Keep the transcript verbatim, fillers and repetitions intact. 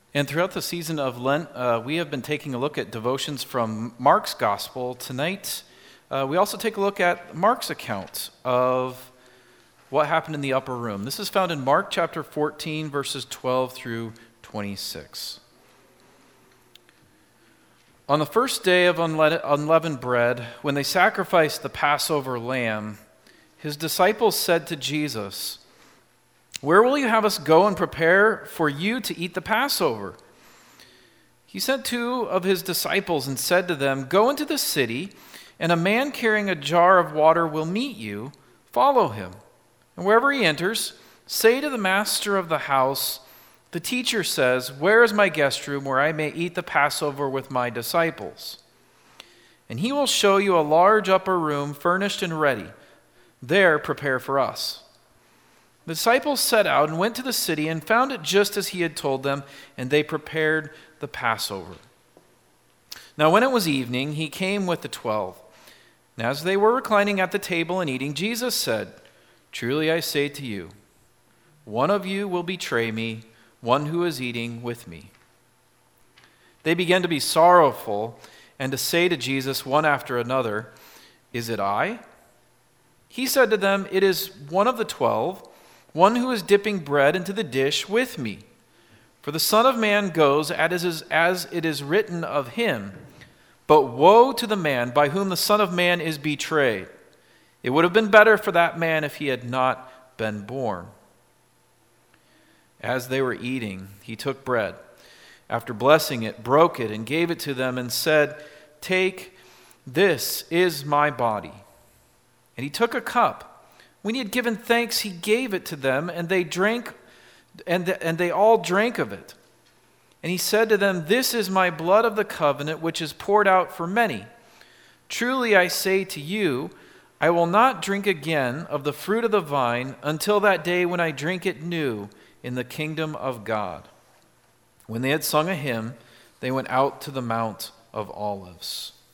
And throughout the season of Lent, uh, we have been taking a look at devotions from Mark's Gospel. Tonight, uh, we also take a look at Mark's account of what happened in the upper room. This is found in Mark chapter fourteen, verses twelve through twenty-six. On the first day of unleavened bread, when they sacrificed the Passover lamb, his disciples said to Jesus, "Where will you have us go and prepare for you to eat the Passover?" He sent two of his disciples and said to them, "Go into the city, and a man carrying a jar of water will meet you. Follow him. And wherever he enters, say to the master of the house, 'The teacher says, where is my guest room where I may eat the Passover with my disciples?' And he will show you a large upper room furnished and ready. There prepare for us." The disciples set out and went to the city and found it just as he had told them, and they prepared the Passover. Now when it was evening, he came with the twelve. And as they were reclining at the table and eating, Jesus said, "Truly I say to you, one of you will betray me, one who is eating with me." They began to be sorrowful and to say to Jesus one after another, "Is it I?" He said to them, "It is one of the twelve, one who is dipping bread into the dish with me. For the Son of Man goes as it is written of him, but woe to the man by whom the Son of Man is betrayed. It would have been better for that man if he had not been born." As they were eating, he took bread. After blessing it, broke it and gave it to them and said, "Take, this is my body." And he took a cup. When he had given thanks, he gave it to them, and they drank, and, the, and they all drank of it. And he said to them, "This is my blood of the covenant, which is poured out for many. Truly I say to you, I will not drink again of the fruit of the vine until that day when I drink it new in the kingdom of God." When they had sung a hymn, they went out to the Mount of Olives.